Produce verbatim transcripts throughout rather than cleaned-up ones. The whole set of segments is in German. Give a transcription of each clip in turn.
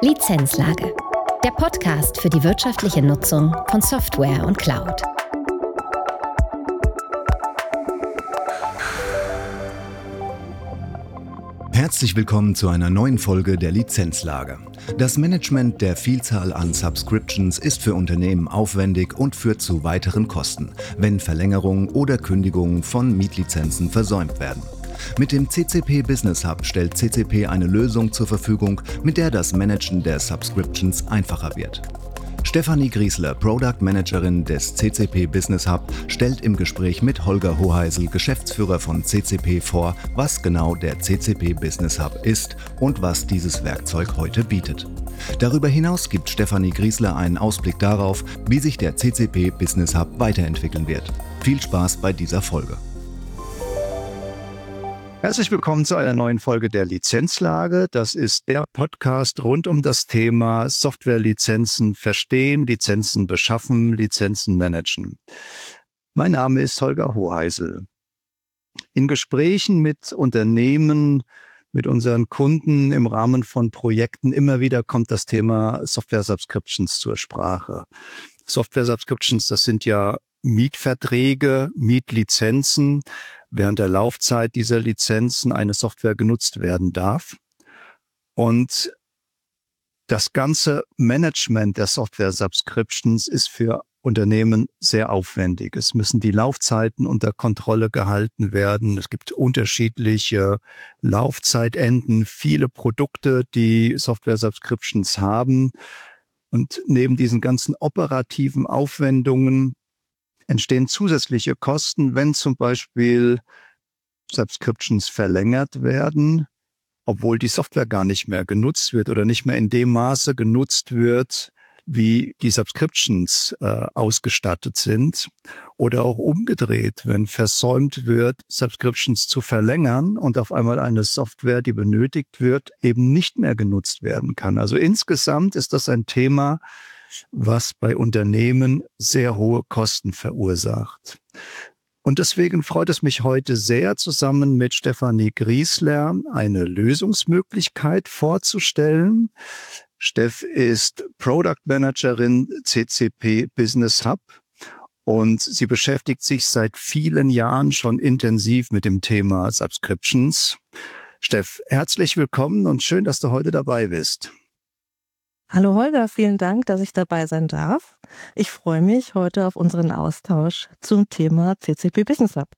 Lizenzlage. Der Podcast für die wirtschaftliche Nutzung von Software und Cloud. Herzlich willkommen zu einer neuen Folge der Lizenzlage. Das Management der Vielzahl an Subscriptions ist für Unternehmen aufwendig und führt zu weiteren Kosten, wenn Verlängerungen oder Kündigungen von Mietlizenzen versäumt werden. Mit dem C C P Business Hub stellt C C P eine Lösung zur Verfügung, mit der das Managen der Subscriptions einfacher wird. Stefanie Griesler, Product Managerin des C C P Business Hub, stellt im Gespräch mit Holger Hoheisel, Geschäftsführer von C C P, vor, was genau der C C P Business Hub ist und was dieses Werkzeug heute bietet. Darüber hinaus gibt Stefanie Griesler einen Ausblick darauf, wie sich der C C P Business Hub weiterentwickeln wird. Viel Spaß bei dieser Folge. Herzlich willkommen zu einer neuen Folge der Lizenzlage. Das ist der Podcast rund um das Thema Softwarelizenzen verstehen, Lizenzen beschaffen, Lizenzen managen. Mein Name ist Holger Hoheisel. In Gesprächen mit Unternehmen, mit unseren Kunden im Rahmen von Projekten immer wieder kommt das Thema Software-Subscriptions zur Sprache. Software-Subscriptions, das sind ja Mietverträge, Mietlizenzen, während der Laufzeit dieser Lizenzen eine Software genutzt werden darf. Und das ganze Management der Software-Subscriptions ist für Unternehmen sehr aufwendig. Es müssen die Laufzeiten unter Kontrolle gehalten werden. Es gibt unterschiedliche Laufzeitenden, viele Produkte, die Software-Subscriptions haben. Und neben diesen ganzen operativen Aufwendungen entstehen zusätzliche Kosten, wenn zum Beispiel Subscriptions verlängert werden, obwohl die Software gar nicht mehr genutzt wird oder nicht mehr in dem Maße genutzt wird, wie die Subscriptions äh, ausgestattet sind. Oder auch umgedreht, wenn versäumt wird, Subscriptions zu verlängern und auf einmal eine Software, die benötigt wird, eben nicht mehr genutzt werden kann. Also insgesamt ist das ein Thema, was bei Unternehmen sehr hohe Kosten verursacht. Und deswegen freut es mich heute sehr, zusammen mit Stefanie Griesler eine Lösungsmöglichkeit vorzustellen. Steff ist Product Managerin C C P Business Hub und sie beschäftigt sich seit vielen Jahren schon intensiv mit dem Thema Subscriptions. Steff, herzlich willkommen und schön, dass du heute dabei bist. Hallo Holger, vielen Dank, dass ich dabei sein darf. Ich freue mich heute auf unseren Austausch zum Thema C C P Business Hub.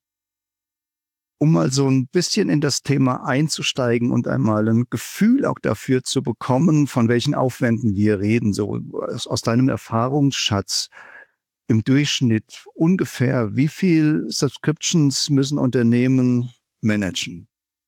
Um mal so ein bisschen in das Thema einzusteigen und einmal ein Gefühl auch dafür zu bekommen, von welchen Aufwänden wir reden, so aus deinem Erfahrungsschatz im Durchschnitt ungefähr, wie viel Subscriptions müssen Unternehmen managen?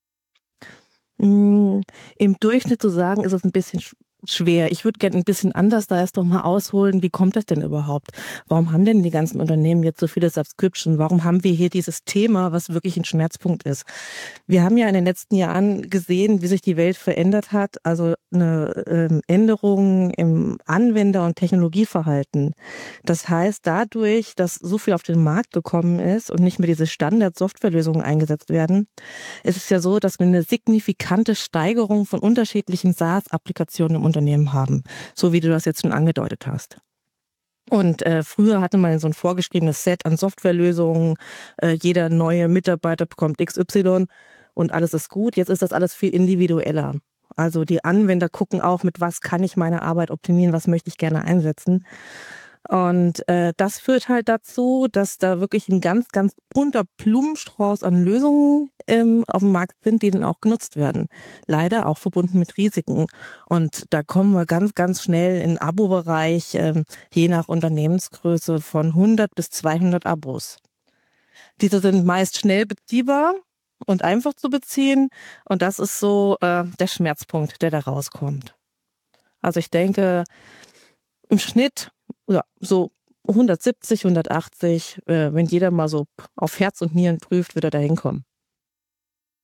Im Durchschnitt zu sagen, ist es ein bisschen schwer. Ich würde gerne ein bisschen anders da erst noch mal ausholen. Wie kommt das denn überhaupt? Warum haben denn die ganzen Unternehmen jetzt so viele Subscription? Warum haben wir hier dieses Thema, was wirklich ein Schmerzpunkt ist? Wir haben ja in den letzten Jahren gesehen, wie sich die Welt verändert hat. Also eine ähm, Änderung im Anwender- und Technologieverhalten. Das heißt, dadurch, dass so viel auf den Markt gekommen ist und nicht mehr diese Standard-Softwarelösungen eingesetzt werden, ist es ja so, dass wir eine signifikante Steigerung von unterschiedlichen SaaS-Applikationen im Unternehmen haben, so wie du das jetzt schon angedeutet hast. Und äh, früher hatte man so ein vorgeschriebenes Set an Softwarelösungen, äh, jeder neue Mitarbeiter bekommt X Y und alles ist gut. Jetzt ist das alles viel individueller. Also die Anwender gucken auch, mit was kann ich meine Arbeit optimieren, was möchte ich gerne einsetzen. Und äh, das führt halt dazu, dass da wirklich ein ganz, ganz bunter Blumenstrauß an Lösungen ähm, auf dem Markt sind, die dann auch genutzt werden. Leider auch verbunden mit Risiken. Und da kommen wir ganz, ganz schnell in den Abo-Bereich, ähm, je nach Unternehmensgröße von hundert bis zweihundert Abos. Diese sind meist schnell beziehbar und einfach zu beziehen. Und das ist so äh, der Schmerzpunkt, der da rauskommt. Also ich denke, im Schnitt ja, so hundertsiebzig, hundertachtzig, äh, wenn jeder mal so auf Herz und Nieren prüft, wird er da hinkommen.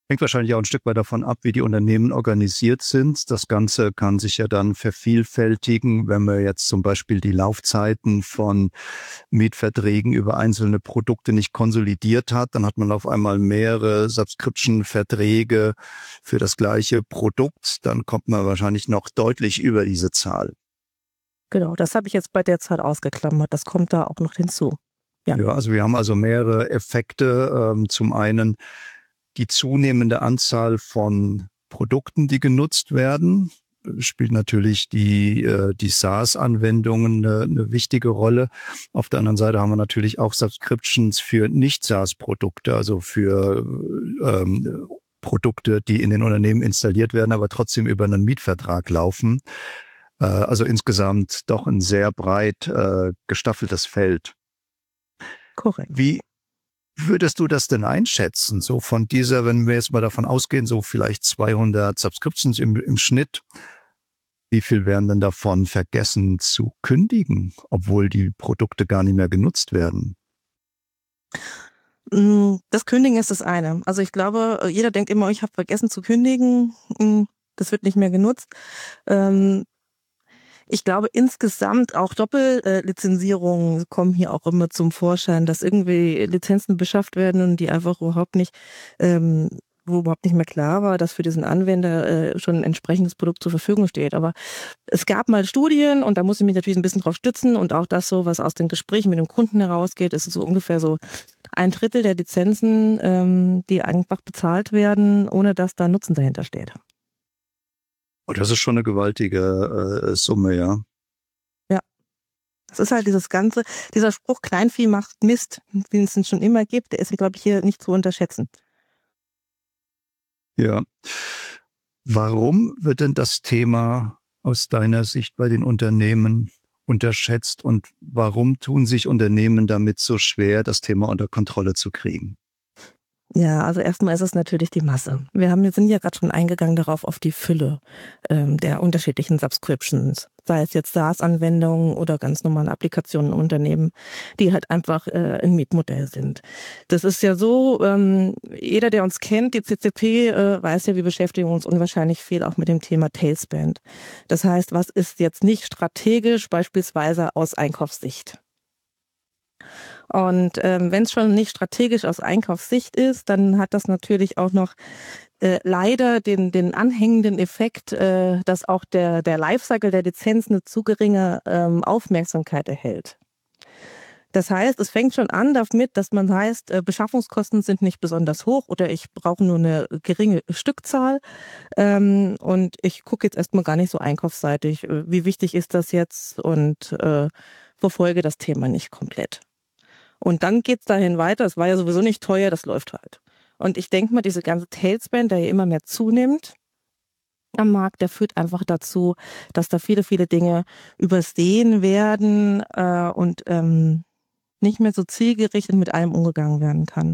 Hängt wahrscheinlich auch ein Stück weit davon ab, wie die Unternehmen organisiert sind. Das Ganze kann sich ja dann vervielfältigen, wenn man jetzt zum Beispiel die Laufzeiten von Mietverträgen über einzelne Produkte nicht konsolidiert hat. Dann hat man auf einmal mehrere Subscription-Verträge für das gleiche Produkt. Dann kommt man wahrscheinlich noch deutlich über diese Zahl. Genau, das habe ich jetzt bei der Zahl ausgeklammert. Das kommt da auch noch hinzu. Ja, ja also wir haben also mehrere Effekte. Ähm, zum einen die zunehmende Anzahl von Produkten, die genutzt werden, spielt natürlich die, äh, die SaaS-Anwendungen eine, eine wichtige Rolle. Auf der anderen Seite haben wir natürlich auch Subscriptions für Nicht-SaaS-Produkte, also für ähm, Produkte, die in den Unternehmen installiert werden, aber trotzdem über einen Mietvertrag laufen. Äh, also insgesamt doch ein sehr breit äh, gestaffeltes Feld. korrekt. Wie würdest du das denn einschätzen? So von dieser, wenn wir jetzt mal davon ausgehen, so vielleicht zweihundert Subscriptions im, im Schnitt, wie viel werden denn davon vergessen zu kündigen, obwohl die Produkte gar nicht mehr genutzt werden? Das Kündigen ist das eine. Also ich glaube, jeder denkt immer, ich habe vergessen zu kündigen. Das wird nicht mehr genutzt. Ich glaube, insgesamt auch Doppellizenzierungen kommen hier auch immer zum Vorschein, dass irgendwie Lizenzen beschafft werden und die einfach überhaupt nicht, ähm, wo überhaupt nicht mehr klar war, dass für diesen Anwender äh, schon ein entsprechendes Produkt zur Verfügung steht. Aber es gab mal Studien und da muss ich mich natürlich ein bisschen drauf stützen und auch das so, was aus den Gesprächen mit dem Kunden herausgeht, ist so ungefähr so ein Drittel der Lizenzen, ähm, die einfach bezahlt werden, ohne dass da Nutzen dahinter steht. Oh, das ist schon eine gewaltige äh, Summe, ja. Ja. Das ist halt dieses ganze, dieser Spruch, Kleinvieh macht Mist, den es schon immer gibt, der ist, glaube ich, hier nicht zu unterschätzen. Ja. Warum wird denn das Thema aus deiner Sicht bei den Unternehmen unterschätzt und warum tun sich Unternehmen damit so schwer, das Thema unter Kontrolle zu kriegen? Ja, also erstmal ist es natürlich die Masse. Wir haben, wir sind ja gerade schon eingegangen darauf, auf die Fülle ähm, der unterschiedlichen Subscriptions. Sei es jetzt SaaS-Anwendungen oder ganz normale Applikationen in Unternehmen, die halt einfach äh, ein Mietmodell sind. Das ist ja so, ähm, jeder, der uns kennt, die C C P, äh, weiß ja, wir beschäftigen uns unwahrscheinlich viel auch mit dem Thema Tailspend. Das heißt, was ist jetzt nicht strategisch, beispielsweise aus Einkaufssicht? Und ähm, wenn es schon nicht strategisch aus Einkaufssicht ist, dann hat das natürlich auch noch äh, leider den, den anhängenden Effekt, äh, dass auch der, der Lifecycle der Lizenz eine zu geringe ähm, Aufmerksamkeit erhält. Das heißt, es fängt schon an damit, dass man heißt, äh, Beschaffungskosten sind nicht besonders hoch oder ich brauche nur eine geringe Stückzahl ähm, und ich gucke jetzt erstmal gar nicht so einkaufsseitig, äh, wie wichtig ist das jetzt und äh, verfolge das Thema nicht komplett. Und dann geht's dahin weiter, es war ja sowieso nicht teuer, das läuft halt. Und ich denke mal, diese ganze Tailspend, der ja immer mehr zunimmt am Markt, der führt einfach dazu, dass da viele, viele Dinge übersehen werden äh, und ähm, nicht mehr so zielgerichtet mit allem umgegangen werden kann.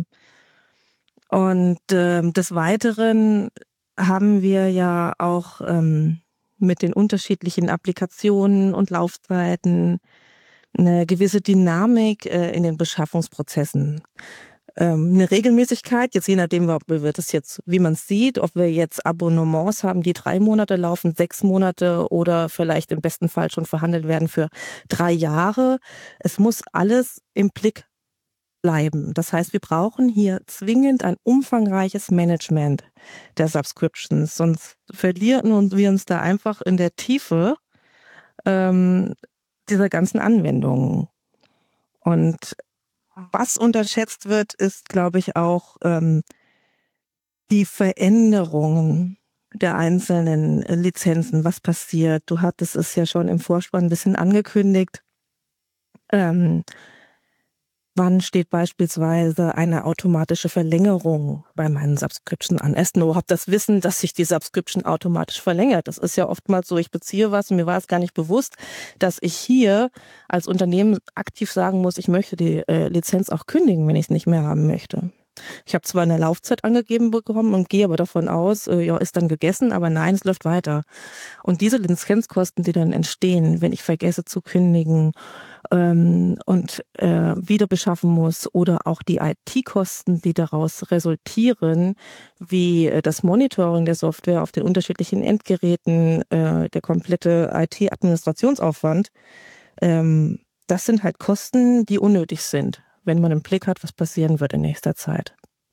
Und ähm, des Weiteren haben wir ja auch ähm, mit den unterschiedlichen Applikationen und Laufzeiten eine gewisse Dynamik äh, in den Beschaffungsprozessen. Ähm, eine Regelmäßigkeit, jetzt je nachdem, ob wir das jetzt, wie man es sieht, ob wir jetzt Abonnements haben, die drei Monate laufen, sechs Monate oder vielleicht im besten Fall schon verhandelt werden für drei Jahre. Es muss alles im Blick bleiben. Das heißt, wir brauchen hier zwingend ein umfangreiches Management der Subscriptions, sonst verlieren wir uns da einfach in der Tiefe ähm, dieser ganzen Anwendungen. Und was unterschätzt wird, ist, glaube ich, auch ähm, die Veränderungen der einzelnen Lizenzen, was passiert. Du hattest es ja schon im Vorspann ein bisschen angekündigt. Ähm, wann steht beispielsweise eine automatische Verlängerung bei meinen Subscription an? Erst nur habe das Wissen, dass sich die Subscription automatisch verlängert. Das ist ja oftmals so, ich beziehe was und mir war es gar nicht bewusst, dass ich hier als Unternehmen aktiv sagen muss, ich möchte die äh, Lizenz auch kündigen, wenn ich es nicht mehr haben möchte. Ich habe zwar eine Laufzeit angegeben bekommen und gehe aber davon aus, äh, ja, ist dann gegessen, aber nein, es läuft weiter. Und diese Lizenzkosten, die dann entstehen, wenn ich vergesse zu kündigen, ähm, und äh, wieder beschaffen muss oder auch die I T-Kosten, die daraus resultieren, wie äh, das Monitoring der Software auf den unterschiedlichen Endgeräten, äh, der komplette I T-Administrationsaufwand, ähm, das sind halt Kosten, die unnötig sind, wenn man im Blick hat, was passieren wird in nächster Zeit.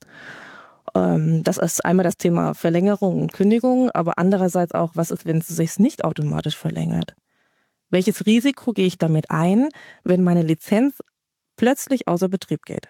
Ähm, das ist einmal das Thema Verlängerung und Kündigung, aber andererseits auch, was ist, wenn es sich nicht automatisch verlängert? Welches Risiko gehe ich damit ein, wenn meine Lizenz plötzlich außer Betrieb geht?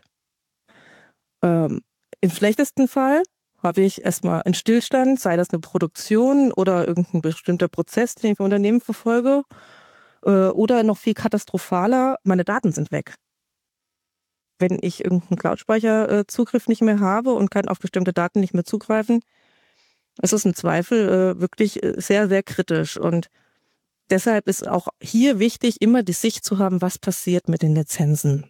Ähm, im schlechtesten Fall habe ich erstmal einen Stillstand, sei das eine Produktion oder irgendein bestimmter Prozess, den ich im Unternehmen verfolge. Äh, oder noch viel katastrophaler, meine Daten sind weg. Wenn ich irgendeinen Cloud-Speicher-Zugriff nicht mehr habe und kann auf bestimmte Daten nicht mehr zugreifen, ist es im Zweifel äh, wirklich sehr, sehr kritisch. Und deshalb ist auch hier wichtig, immer die Sicht zu haben, was passiert mit den Lizenzen.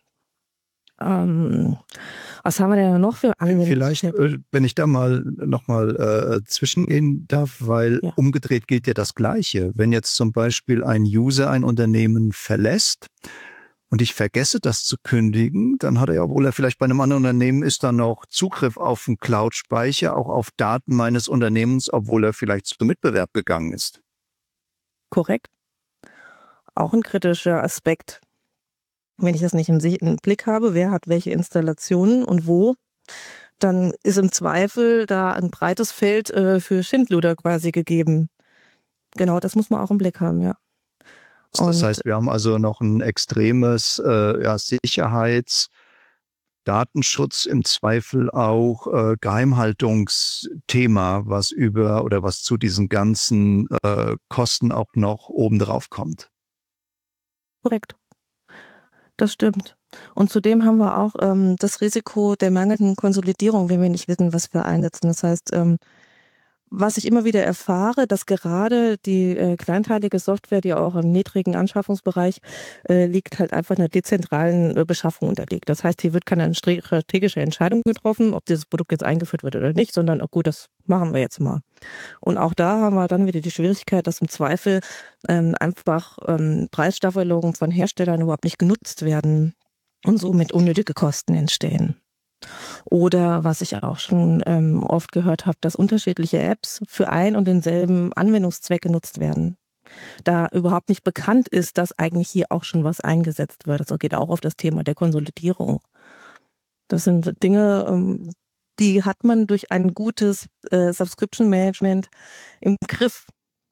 Ähm, was haben wir denn noch für Anwendungen? Vielleicht, äh, wenn ich da mal nochmal äh, zwischengehen darf, weil Ja. umgedreht gilt ja das Gleiche. Wenn jetzt zum Beispiel ein User ein Unternehmen verlässt und ich vergesse das zu kündigen, dann hat er ja, obwohl er vielleicht bei einem anderen Unternehmen ist, dann noch Zugriff auf einen Cloud-Speicher, auch auf Daten meines Unternehmens, obwohl er vielleicht zum Mitbewerb gegangen ist. Korrekt. Auch ein kritischer Aspekt. Wenn ich das nicht im, im Blick habe, wer hat welche Installationen und wo, dann ist im Zweifel da ein breites Feld äh, für Schindluder quasi gegeben. Genau, das muss man auch im Blick haben, ja. Das Und heißt, wir haben also noch ein extremes äh, ja, Sicherheits-, Datenschutz, im Zweifel auch äh, Geheimhaltungsthema, was über oder was zu diesen ganzen äh, Kosten auch noch oben drauf kommt. korrekt. Das stimmt. Und zudem haben wir auch ähm, das Risiko der mangelnden Konsolidierung, wenn wir nicht wissen, was wir einsetzen. Das heißt, ähm, was ich immer wieder erfahre, dass gerade die äh, kleinteilige Software, die auch im niedrigen Anschaffungsbereich äh, liegt, halt einfach einer dezentralen äh, Beschaffung unterliegt. Das heißt, hier wird keine strategische Entscheidung getroffen, ob dieses Produkt jetzt eingeführt wird oder nicht, sondern oh gut, das machen wir jetzt mal. Und auch da haben wir dann wieder die Schwierigkeit, dass im Zweifel ähm, einfach ähm, Preisstaffelungen von Herstellern überhaupt nicht genutzt werden und somit unnötige Kosten entstehen. Oder was ich auch schon ähm, oft gehört habe, dass unterschiedliche Apps für ein und denselben Anwendungszweck genutzt werden. Da überhaupt nicht bekannt ist, dass eigentlich hier auch schon was eingesetzt wird. Das geht auch auf das Thema der Konsolidierung. Das sind Dinge, ähm, die hat man durch ein gutes äh, Subscription Management im Griff.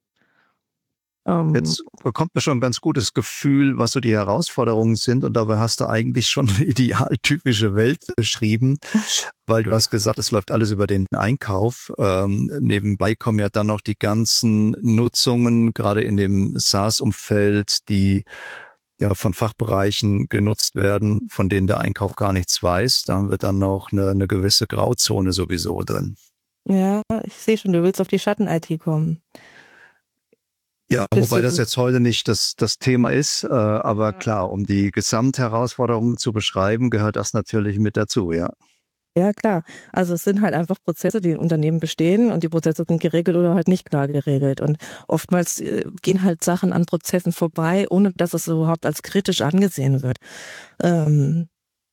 Ähm, Jetzt bekommt man schon ein ganz gutes Gefühl, was so die Herausforderungen sind, und dabei hast du eigentlich schon eine idealtypische Welt beschrieben, weil du hast gesagt, es läuft alles über den Einkauf. Ähm, nebenbei kommen ja dann noch die ganzen Nutzungen, gerade in dem SaaS-Umfeld, die ja von Fachbereichen genutzt werden, von denen der Einkauf gar nichts weiß. Da haben wir dann noch eine, eine gewisse Grauzone sowieso drin. ja, ich sehe schon, du willst auf die Schatten-I T kommen. Ja, Bist wobei du- das jetzt heute nicht das, das Thema ist, äh, aber klar, um die Gesamtherausforderungen zu beschreiben, gehört das natürlich mit dazu, ja. Ja, klar. Also es sind halt einfach Prozesse, die in Unternehmen bestehen, und die Prozesse sind geregelt oder halt nicht klar geregelt. Und oftmals äh, gehen halt Sachen an Prozessen vorbei, ohne dass es überhaupt als kritisch angesehen wird. Ähm,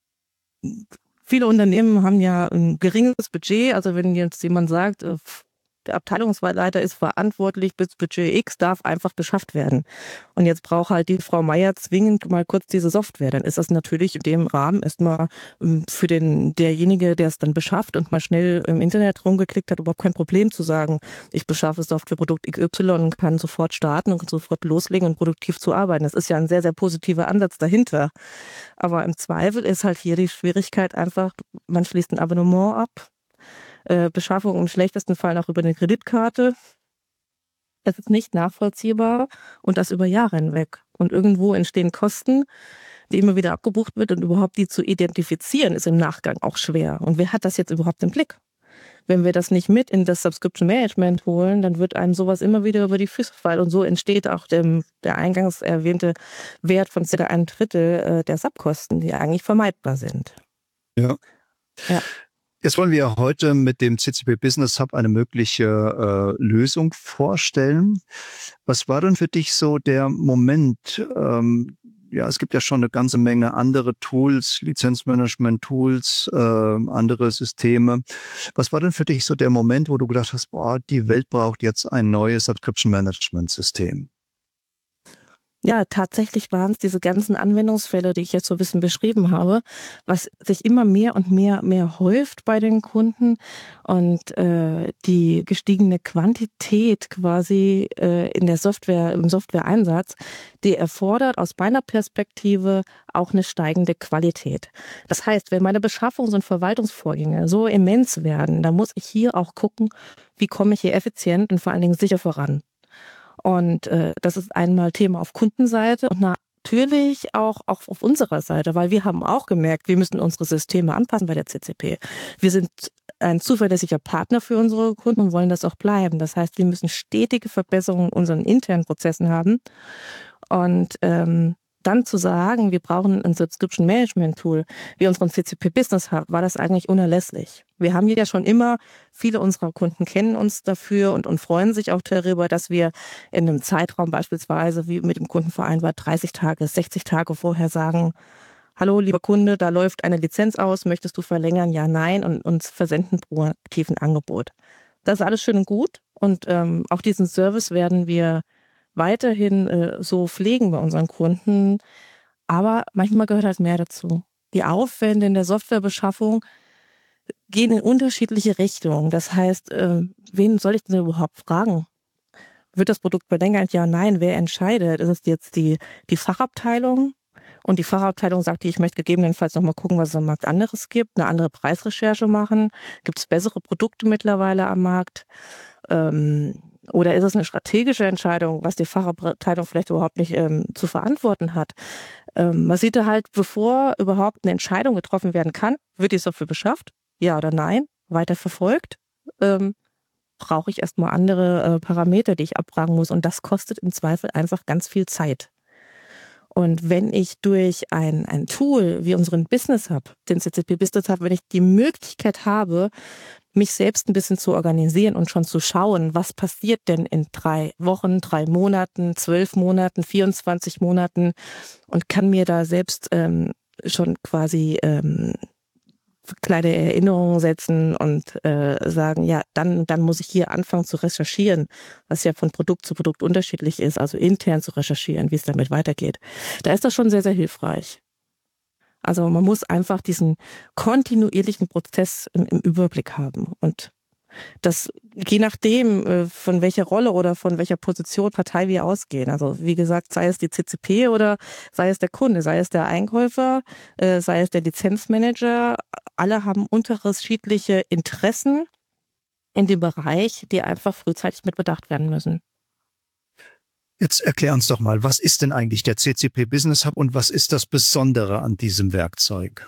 viele Unternehmen haben ja ein geringes Budget. Also wenn jetzt jemand sagt, äh, der Abteilungsleiter ist verantwortlich, bis Budget X darf einfach beschafft werden. Und jetzt braucht halt die Frau Meier zwingend mal kurz diese Software. Dann ist das natürlich in dem Rahmen erstmal ähm, für den derjenige, der es dann beschafft und mal schnell im Internet rumgeklickt hat, überhaupt kein Problem zu sagen, ich beschaffe Softwareprodukt X Y und kann sofort starten und sofort loslegen und produktiv zu arbeiten. Das ist ja ein sehr, sehr positiver Ansatz dahinter. Aber im Zweifel ist halt hier die Schwierigkeit einfach, man schließt ein Abonnement ab, äh, Beschaffung im schlechtesten Fall auch über eine Kreditkarte. Es ist nicht nachvollziehbar, und das über Jahre hinweg. Und irgendwo entstehen Kosten, die immer wieder abgebucht wird, und überhaupt die zu identifizieren ist im Nachgang auch schwer. Und wer hat das jetzt überhaupt im Blick? Wenn wir das nicht mit in das Subscription Management holen, dann wird einem sowas immer wieder über die Füße fallen. Und so entsteht auch dem, der eingangs erwähnte Wert von circa ein Drittel äh, der Subkosten, die eigentlich vermeidbar sind. Ja. Ja. Jetzt wollen wir heute mit dem C C P Business Hub eine mögliche äh, Lösung vorstellen. Was war denn für dich so der Moment, ähm, ja, es gibt ja schon eine ganze Menge andere Tools, Lizenzmanagement-Tools, äh, andere Systeme. Was war denn für dich so der Moment, wo du gedacht hast, boah, die Welt braucht jetzt ein neues Subscription-Management-System? Ja, tatsächlich waren es diese ganzen Anwendungsfälle, die ich jetzt so ein bisschen beschrieben habe, was sich immer mehr und mehr mehr häuft bei den Kunden und äh, die gestiegene Quantität quasi äh, in der Software, im Softwareeinsatz, die erfordert aus meiner Perspektive auch eine steigende Qualität. Das heißt, wenn meine Beschaffungs- und Verwaltungsvorgänge so immens werden, dann muss ich hier auch gucken, wie komme ich hier effizient und vor allen Dingen sicher voran. Und äh, das ist einmal Thema auf Kundenseite und natürlich auch, auch auf unserer Seite, weil wir haben auch gemerkt, wir müssen unsere Systeme anpassen bei der C C P. Wir sind ein zuverlässiger Partner für unsere Kunden und wollen das auch bleiben. Das heißt, wir müssen stetige Verbesserungen in unseren internen Prozessen haben. Und ähm, dann zu sagen, wir brauchen ein Subscription Management Tool wie unseren C C P Business Hub, war das eigentlich unerlässlich. Wir haben ja schon immer, viele unserer Kunden kennen uns dafür und, und freuen sich auch darüber, dass wir in einem Zeitraum beispielsweise, wie mit dem Kunden vereinbart, dreißig Tage, sechzig Tage vorher sagen, hallo lieber Kunde, da läuft eine Lizenz aus, möchtest du verlängern? Ja, nein, und uns versenden proaktiv ein Angebot. Das ist alles schön und gut und ähm, auch diesen Service werden wir weiterhin äh, so pflegen bei unseren Kunden. Aber manchmal gehört halt mehr dazu. Die Aufwände in der Softwarebeschaffung gehen in unterschiedliche Richtungen. Das heißt, äh, wen soll ich denn überhaupt fragen? Wird das Produkt verlängert? Ja, nein. Wer entscheidet? Ist es jetzt die, die Fachabteilung? Und die Fachabteilung sagt, ich möchte gegebenenfalls noch mal gucken, was es am Markt anderes gibt, eine andere Preisrecherche machen. Gibt es bessere Produkte mittlerweile am Markt? Ähm, Oder ist es eine strategische Entscheidung, was die Fachabteilung vielleicht überhaupt nicht ähm, zu verantworten hat? Ähm, man sieht da halt, bevor überhaupt eine Entscheidung getroffen werden kann, wird die Software beschafft? Ja oder nein? Weiter verfolgt? Ähm, brauche ich erstmal andere äh, Parameter, die ich abfragen muss. Und das kostet im Zweifel einfach ganz viel Zeit. Und wenn ich durch ein, ein Tool wie unseren Business Hub, den C C P Business Hub, wenn ich die Möglichkeit habe, mich selbst ein bisschen zu organisieren und schon zu schauen, was passiert denn in drei Wochen, drei Monaten, zwölf Monaten, vierundzwanzig Monaten und kann mir da selbst ähm, schon quasi ähm, kleine Erinnerungen setzen und äh, sagen, ja, dann, dann muss ich hier anfangen zu recherchieren, was ja von Produkt zu Produkt unterschiedlich ist, also intern zu recherchieren, wie es damit weitergeht. Da ist das schon sehr, sehr hilfreich. Also man muss einfach diesen kontinuierlichen Prozess im, im Überblick haben und das, je nachdem, von welcher Rolle oder von welcher Position Partei wir ausgehen. Also wie gesagt, sei es die C C P oder sei es der Kunde, sei es der Einkäufer, sei es der Lizenzmanager, alle haben unterschiedliche Interessen in dem Bereich, die einfach frühzeitig mit bedacht werden müssen. Jetzt erklär uns doch mal, was ist denn eigentlich der C C P Business Hub und was ist das Besondere an diesem Werkzeug?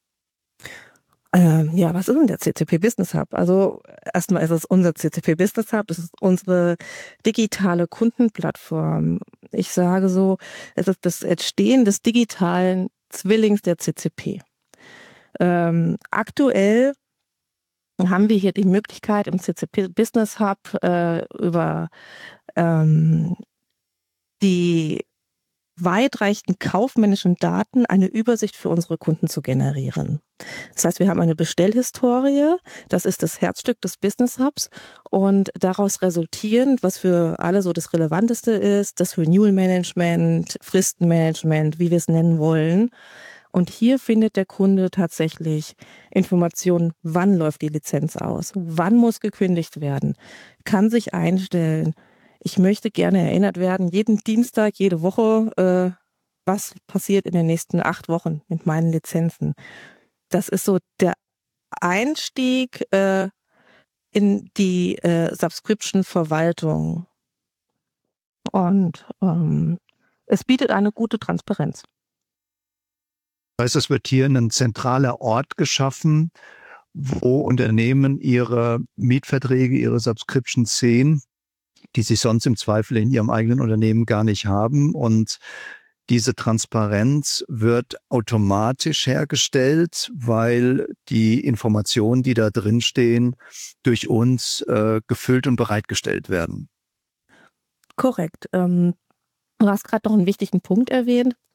Ähm, ja, was ist denn der C C P Business Hub? Also erstmal ist es unser C C P Business Hub, das ist unsere digitale Kundenplattform. Ich sage so, es ist das Entstehen des digitalen Zwillings der C C P. Ähm, aktuell haben wir hier die Möglichkeit im C C P Business Hub äh, über ähm, die weitreichenden kaufmännischen Daten eine Übersicht für unsere Kunden zu generieren. Das heißt, wir haben eine Bestellhistorie, das ist das Herzstück des Business Hubs und daraus resultierend, was für alle so das Relevanteste ist, das Renewal Management, Fristenmanagement, wie wir es nennen wollen. Und hier findet der Kunde tatsächlich Informationen, wann läuft die Lizenz aus, wann muss gekündigt werden, kann sich einstellen. Ich möchte gerne erinnert werden, jeden Dienstag, jede Woche, äh, was passiert in den nächsten acht Wochen mit meinen Lizenzen. Das ist so der Einstieg äh, in die äh, Subscription-Verwaltung. Und ähm, es bietet eine gute Transparenz. Das heißt, es wird hier ein zentraler Ort geschaffen, wo Unternehmen ihre Mietverträge, ihre Subscriptions sehen, die sie sonst im Zweifel in ihrem eigenen Unternehmen gar nicht haben. Und diese Transparenz wird automatisch hergestellt, weil die Informationen, die da drin stehen, durch uns äh, gefüllt und bereitgestellt werden. Korrekt. Ähm, du hast gerade noch einen wichtigen Punkt erwähnt.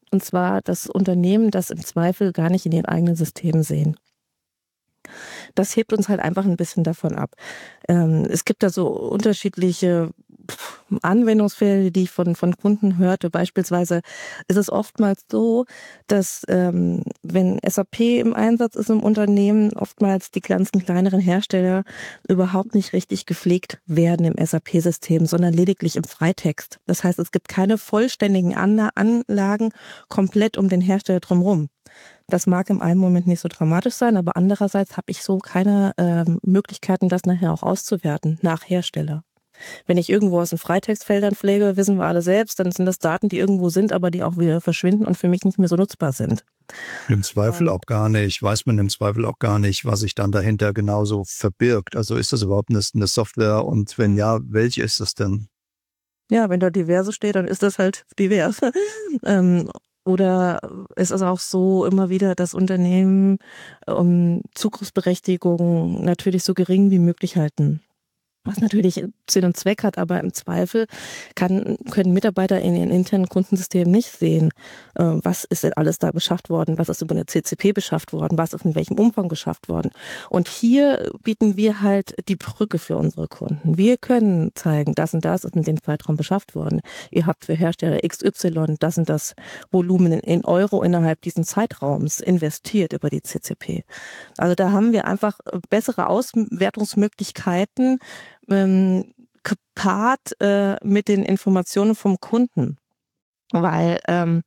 und zwar das Unternehmen das im Zweifel gar nicht in ihren eigenen Systemen sehen. Das hebt uns halt einfach ein bisschen davon ab. Ähm, es gibt da so unterschiedliche Anwendungsfälle, die ich von, von Kunden hörte. Beispielsweise ist es oftmals so, dass ähm, wenn S A P im Einsatz ist im Unternehmen, oftmals die ganzen kleineren Hersteller überhaupt nicht richtig gepflegt werden im S A P-System, sondern lediglich im Freitext. Das heißt, es gibt keine vollständigen Anla- Anlagen komplett um den Hersteller drumherum. Das mag im einen Moment nicht so dramatisch sein, aber andererseits habe ich so keine ähm, Möglichkeiten, das nachher auch auszuwerten nach Hersteller. Wenn ich irgendwo aus den Freitextfeldern pflege, wissen wir alle selbst, dann sind das Daten, die irgendwo sind, aber die auch wieder verschwinden und für mich nicht mehr so nutzbar sind. Im Zweifel auch gar nicht, weiß man im Zweifel auch gar nicht, was sich dann dahinter genauso verbirgt. Also ist das überhaupt eine, eine Software und wenn ja, welche ist das denn? Ja, wenn da diverse steht, dann ist das halt divers. ähm, Oder ist es auch so immer wieder, dass Unternehmen um Zugriffsberechtigung natürlich so gering wie möglich halten? Was natürlich Sinn und Zweck hat, aber im Zweifel kann, können Mitarbeiter in ihren internen Kundensystemen nicht sehen, äh, was ist denn alles da beschafft worden, was ist über eine C C P beschafft worden, was ist in welchem Umfang beschafft worden. Und hier bieten wir halt die Brücke für unsere Kunden. Wir können zeigen, das und das ist in dem Zeitraum beschafft worden. Ihr habt für Hersteller X Y das und das Volumen in Euro innerhalb dieses Zeitraums investiert über die C C P. Also da haben wir einfach bessere Auswertungsmöglichkeiten, Ähm, gepaart äh, mit den Informationen vom Kunden. Weil, ähm,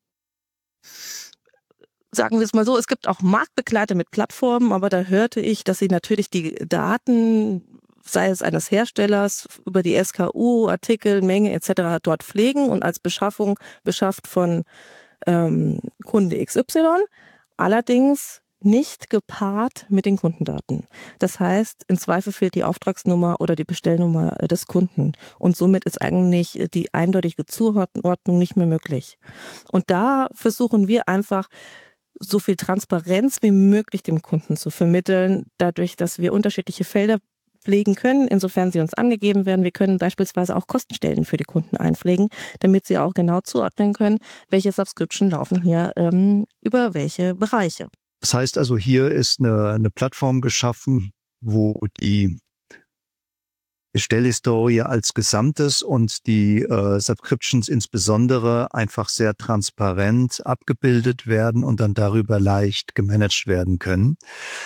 sagen wir es mal so, es gibt auch Marktbegleiter mit Plattformen, aber da hörte ich, dass sie natürlich die Daten, sei es eines Herstellers, über die S K U, Artikel, Menge et cetera dort pflegen und als Beschaffung beschafft von ähm, Kunde X Y. Allerdings nicht gepaart mit den Kundendaten. Das heißt, im Zweifel fehlt die Auftragsnummer oder die Bestellnummer des Kunden. Und somit ist eigentlich die eindeutige Zuordnung nicht mehr möglich. Und da versuchen wir einfach, so viel Transparenz wie möglich dem Kunden zu vermitteln, dadurch, dass wir unterschiedliche Felder pflegen können, insofern sie uns angegeben werden. Wir können beispielsweise auch Kostenstellen für die Kunden einpflegen, damit sie auch genau zuordnen können, welche Subscription laufen hier ähm, über welche Bereiche. Das heißt also, hier ist eine, eine Plattform geschaffen, wo die Bestellhistorie als Gesamtes und die äh, Subscriptions insbesondere einfach sehr transparent abgebildet werden und dann darüber leicht gemanagt werden können.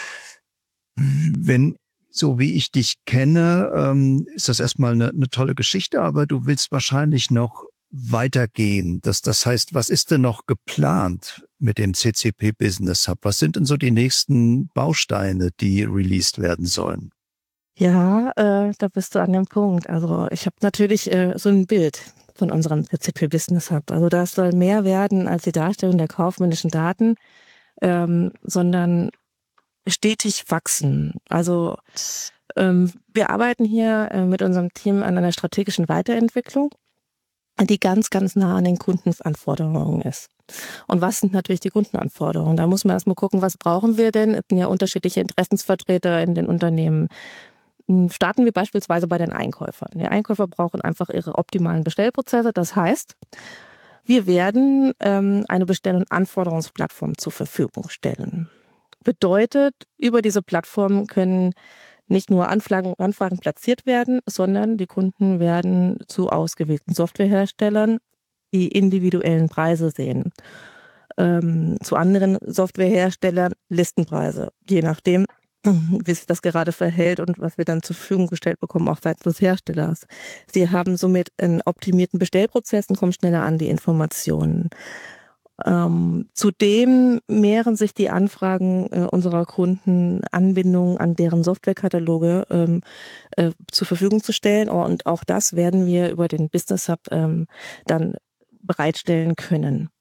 Wenn, so wie ich dich kenne, ähm, ist das erstmal eine, eine tolle Geschichte, aber du willst wahrscheinlich noch weitergehen. Das, das heißt, was ist denn noch geplant mit dem C C P Business Hub? Was sind denn so die nächsten Bausteine, die released werden sollen? Ja, äh, da bist du an dem Punkt. Also ich habe natürlich äh, so ein Bild von unserem C C P Business Hub. Also das soll mehr werden als die Darstellung der kaufmännischen Daten, ähm, sondern stetig wachsen. Also ähm, wir arbeiten hier äh, mit unserem Team an einer strategischen Weiterentwicklung, die ganz, ganz nah an den Kundenanforderungen ist. Und was sind natürlich die Kundenanforderungen? Da muss man erstmal gucken, was brauchen wir denn? Es sind ja unterschiedliche Interessensvertreter in den Unternehmen. Starten wir beispielsweise bei den Einkäufern. Die Einkäufer brauchen einfach ihre optimalen Bestellprozesse. Das heißt, wir werden ähm, eine Bestell- und Anforderungsplattform zur Verfügung stellen. Bedeutet, über diese Plattform können nicht nur Anfragen, Anfragen platziert werden, sondern die Kunden werden zu ausgewählten Softwareherstellern die individuellen Preise sehen. Ähm, zu anderen Softwareherstellern Listenpreise, je nachdem, wie sich das gerade verhält und was wir dann zur Verfügung gestellt bekommen, auch seitens des Herstellers. Sie haben somit einen optimierten Bestellprozess und kommen schneller an die Informationen. Ähm, zudem mehren sich die Anfragen äh, unserer Kunden, Anbindungen an deren Softwarekataloge ähm, äh, zur Verfügung zu stellen. Und auch das werden wir über den Business Hub ähm, dann bereitstellen können.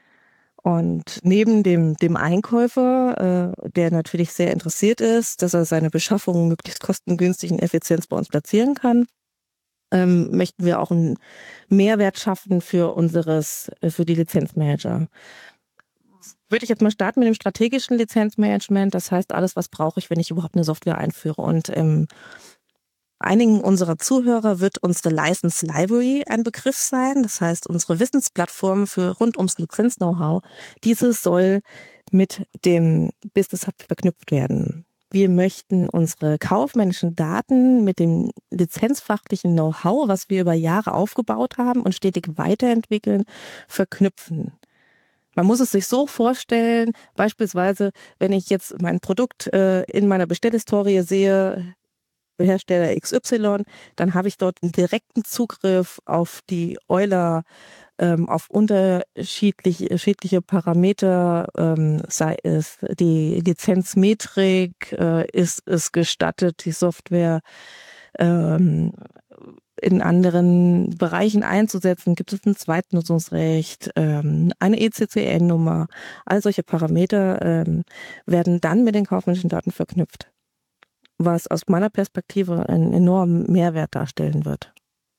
Und neben dem, dem Einkäufer, äh, der natürlich sehr interessiert ist, dass er seine Beschaffung möglichst kostengünstig und effizient bei uns platzieren kann, ähm, möchten wir auch einen Mehrwert schaffen für unseres, für die Lizenzmanager. Würde ich jetzt mal starten mit dem strategischen Lizenzmanagement. Das heißt, alles, was brauche ich, wenn ich überhaupt eine Software einführe. Und ähm, Einigen unserer Zuhörer wird unsere License Library ein Begriff sein. Das heißt, unsere Wissensplattform für rund ums Lizenz-Know-how. Dieses soll mit dem Business Hub verknüpft werden. Wir möchten unsere kaufmännischen Daten mit dem lizenzfachlichen Know-how, was wir über Jahre aufgebaut haben und stetig weiterentwickeln, verknüpfen. Man muss es sich so vorstellen, beispielsweise, wenn ich jetzt mein Produkt äh, in meiner Bestellhistorie sehe, Hersteller X Y, dann habe ich dort einen direkten Zugriff auf die Euler, ähm, auf unterschiedliche, unterschiedliche Parameter, ähm, sei es die Lizenzmetrik, äh, ist es gestattet, die Software ähm, in anderen Bereichen einzusetzen, gibt es ein Zweitnutzungsrecht, ähm, eine E C C N-Nummer. All solche Parameter ähm, werden dann mit den kaufmännischen Daten verknüpft, was aus meiner Perspektive einen enormen Mehrwert darstellen wird.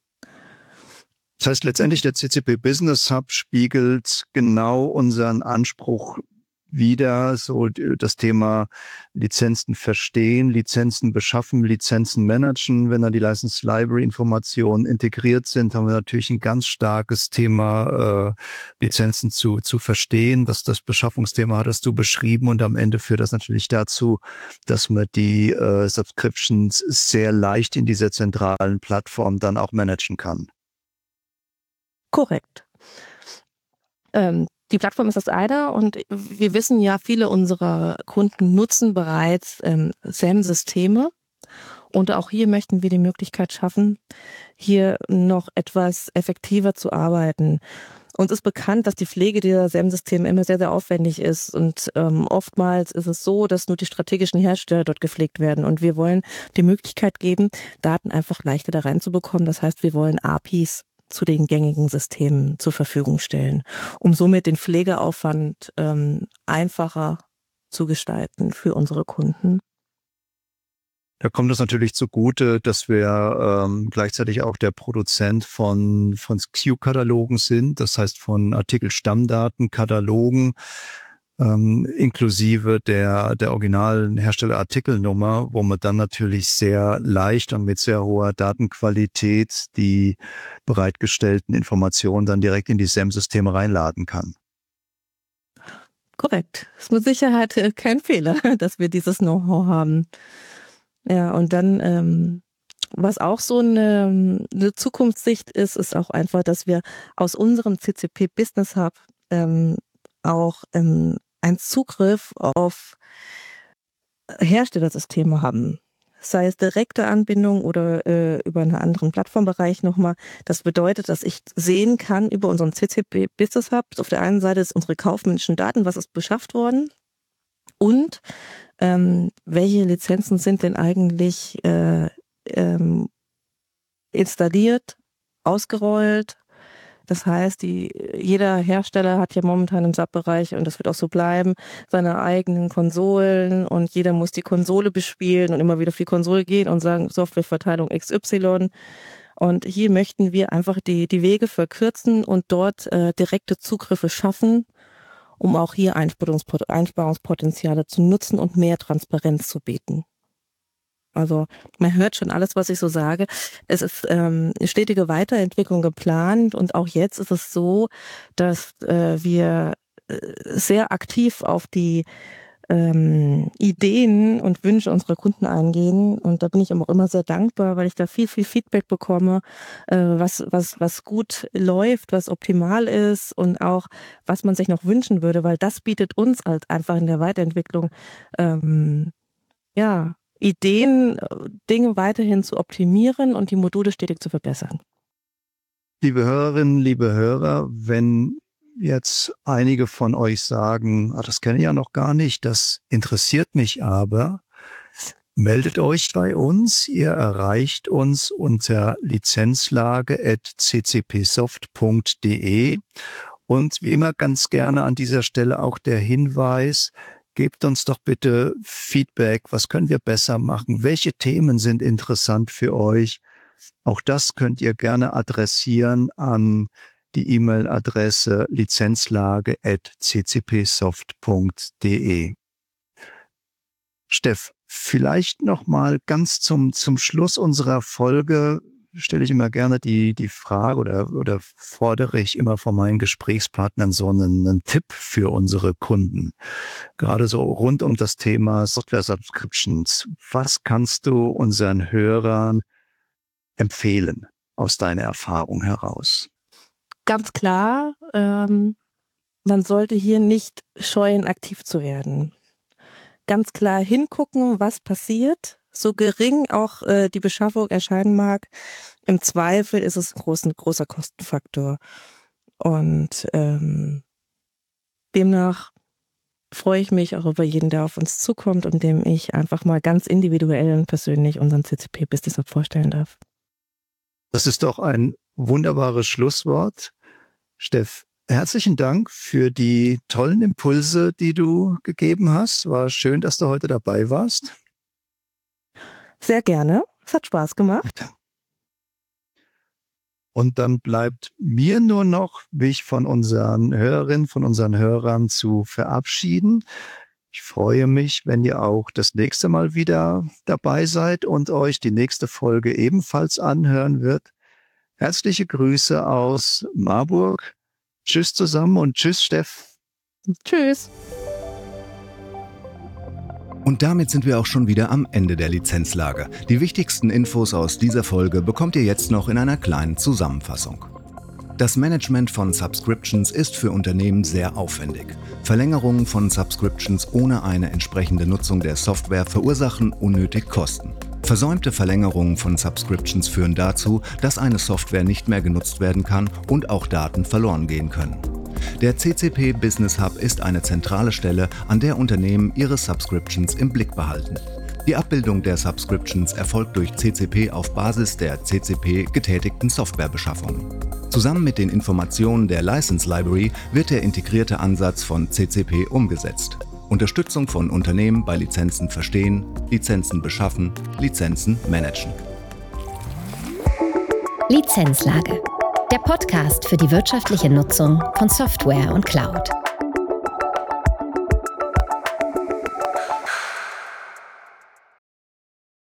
Das heißt, letztendlich der C C P Business Hub spiegelt genau unseren Anspruch wider, so das Thema Lizenzen verstehen, Lizenzen beschaffen, Lizenzen managen. Wenn da die License Library Informationen integriert sind, haben wir natürlich ein ganz starkes Thema, äh, Lizenzen zu, zu verstehen. Das, das Beschaffungsthema hattest du beschrieben und am Ende führt das natürlich dazu, dass man die äh, Subscriptions sehr leicht in dieser zentralen Plattform dann auch managen kann. Korrekt. Ähm, Die Plattform ist das eine und wir wissen ja, viele unserer Kunden nutzen bereits ähm, S A M-Systeme und auch hier möchten wir die Möglichkeit schaffen, hier noch etwas effektiver zu arbeiten. Uns ist bekannt, dass die Pflege dieser S A M-Systeme immer sehr, sehr aufwendig ist und ähm, oftmals ist es so, dass nur die strategischen Hersteller dort gepflegt werden und wir wollen die Möglichkeit geben, Daten einfach leichter da reinzubekommen. Das heißt, wir wollen A P Is zu den gängigen Systemen zur Verfügung stellen, um somit den Pflegeaufwand ähm, einfacher zu gestalten für unsere Kunden. Da kommt es natürlich zugute, dass wir ähm, gleichzeitig auch der Produzent von, von S K U-Katalogen sind, das heißt von Artikelstammdatenkatalogen, ähm, inklusive der, der originalen Herstellerartikelnummer, wo man dann natürlich sehr leicht und mit sehr hoher Datenqualität die bereitgestellten Informationen dann direkt in die S A M-Systeme reinladen kann. Korrekt. Ist mit Sicherheit kein Fehler, dass wir dieses Know-how haben. Ja, und dann, ähm, was auch so eine, eine Zukunftssicht ist, ist auch einfach, dass wir aus unserem C C P Business Hub ähm, auch ähm, einen Zugriff auf Herstellersysteme haben. Sei es direkte Anbindung oder äh, über einen anderen Plattformbereich nochmal. Das bedeutet, dass ich sehen kann über unseren C C P Business Hub, auf der einen Seite ist unsere kaufmännischen Daten, was ist beschafft worden und ähm, welche Lizenzen sind denn eigentlich äh, ähm, installiert, ausgerollt. Das heißt, die, jeder Hersteller hat ja momentan im S A P-Bereich, und das wird auch so bleiben, seine eigenen Konsolen und jeder muss die Konsole bespielen und immer wieder auf die Konsole gehen und sagen, Softwareverteilung X Y. Und hier möchten wir einfach die, die Wege verkürzen und dort äh, direkte Zugriffe schaffen, um auch hier Einsparungspot- Einsparungspotenziale zu nutzen und mehr Transparenz zu bieten. Also man hört schon alles, was ich so sage. Es ist ähm, eine stetige Weiterentwicklung geplant und auch jetzt ist es so, dass äh, wir sehr aktiv auf die ähm, Ideen und Wünsche unserer Kunden eingehen und da bin ich auch immer sehr dankbar, weil ich da viel, viel Feedback bekomme, äh, was, was, was gut läuft, was optimal ist und auch, was man sich noch wünschen würde, weil das bietet uns halt einfach in der Weiterentwicklung ähm, ja, Ideen, Dinge weiterhin zu optimieren und die Module stetig zu verbessern. Liebe Hörerinnen, liebe Hörer, wenn jetzt einige von euch sagen, ah, das kenne ich ja noch gar nicht, das interessiert mich aber, meldet euch bei uns. Ihr erreicht uns unter lizenzlage at c c p soft punkt d e und wie immer ganz gerne an dieser Stelle auch der Hinweis, gebt uns doch bitte Feedback, was können wir besser machen, welche Themen sind interessant für euch. Auch das könnt ihr gerne adressieren an die E-Mail-Adresse lizenzlage at c c p soft punkt d e. Steff, Vielleicht noch mal ganz zum, zum Schluss unserer Folge stelle ich immer gerne die, die Frage oder, oder fordere ich immer von meinen Gesprächspartnern so einen, einen Tipp für unsere Kunden. Gerade so rund um das Thema Software Subscriptions. Was kannst du unseren Hörern empfehlen aus deiner Erfahrung heraus? Ganz klar, ähm, man sollte hier nicht scheuen, aktiv zu werden. Ganz klar hingucken, was passiert. So gering auch äh, die Beschaffung erscheinen mag, im Zweifel ist es ein, groß, ein großer Kostenfaktor. Und ähm, demnach freue ich mich auch über jeden, der auf uns zukommt und dem ich einfach mal ganz individuell und persönlich unseren C C P Business Hub vorstellen darf. Das ist doch ein wunderbares Schlusswort. Steff, herzlichen Dank für die tollen Impulse, die du gegeben hast. War schön, dass du heute dabei warst. Sehr gerne. Es hat Spaß gemacht. Und dann bleibt mir nur noch, mich von unseren Hörerinnen, von unseren Hörern zu verabschieden. Ich freue mich, wenn ihr auch das nächste Mal wieder dabei seid und euch die nächste Folge ebenfalls anhören wird. Herzliche Grüße aus Marburg. Tschüss zusammen und tschüss, Steff. Tschüss. Und damit sind wir auch schon wieder am Ende der Lizenzlage. Die wichtigsten Infos aus dieser Folge bekommt ihr jetzt noch in einer kleinen Zusammenfassung. Das Management von Subscriptions ist für Unternehmen sehr aufwendig. Verlängerungen von Subscriptions ohne eine entsprechende Nutzung der Software verursachen unnötig Kosten. Versäumte Verlängerungen von Subscriptions führen dazu, dass eine Software nicht mehr genutzt werden kann und auch Daten verloren gehen können. Der C C P Business Hub ist eine zentrale Stelle, an der Unternehmen ihre Subscriptions im Blick behalten. Die Abbildung der Subscriptions erfolgt durch C C P auf Basis der C C P getätigten Softwarebeschaffungen. Zusammen mit den Informationen der License Library wird der integrierte Ansatz von C C P umgesetzt. Unterstützung von Unternehmen bei Lizenzen verstehen, Lizenzen beschaffen, Lizenzen managen. Lizenzlage. Der Podcast für die wirtschaftliche Nutzung von Software und Cloud.